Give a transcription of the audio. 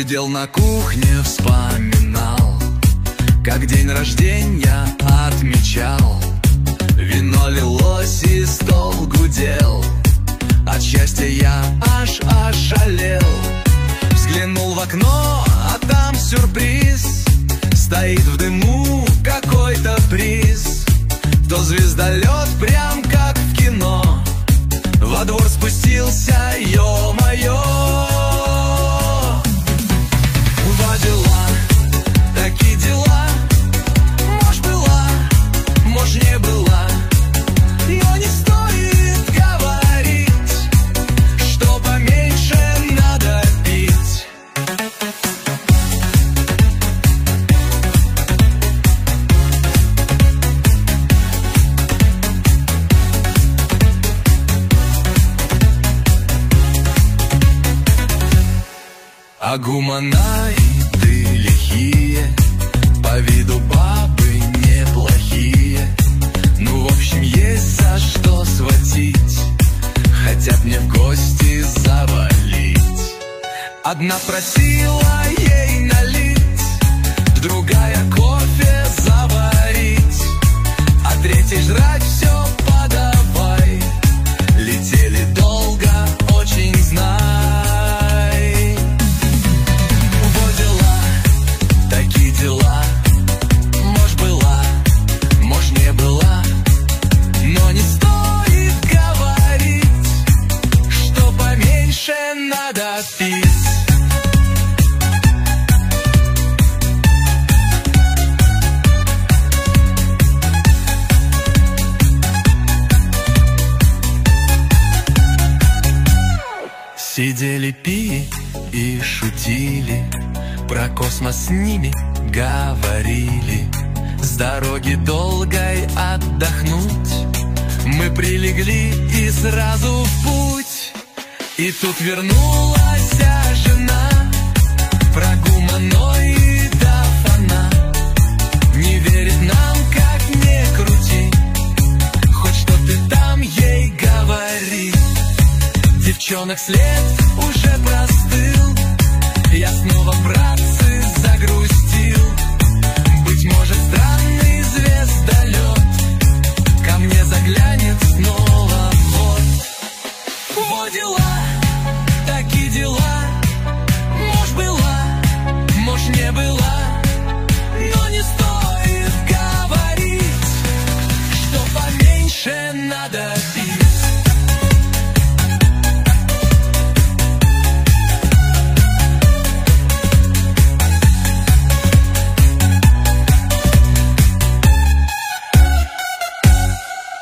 Сидел на кухне, вспоминал, как день рождения отмечал. Вино лилось и стол гудел, от счастья я аж ошалел. Взглянул в окно, а там сюрприз. Стоит в дыму какой-то приз. То звездолет, прям как в кино. Во двор спустился, ё-моё. Во дела, такие дела. Может была, может не была, но не стоит говорить, что поменьше надо пить. А гуманоиды лихие, по виду бабы неплохие. Ну, в общем, есть за что схватить, хотят мне в гости завалить. Одна просила ей налить, другая кофе заварить, а третьей жрать все подавай. Летели долго, очень знай. Такие дела. Может была, может не была, но не стоит говорить, что поменьше надо пить. Сидели, пили и шутили, про космос с ними говорили. С дороги долгой отдохнуть мы прилегли и сразу в путь. И тут вернулась жена, про гуманоидов она не верит нам, как не крути, хоть что ты там ей говори. Девчонок след уже простыл, я снова, братцы, загрустил. Быть может, странный звездолет ко мне заглянет снова. Вот дела, такие дела. Может была, может не была,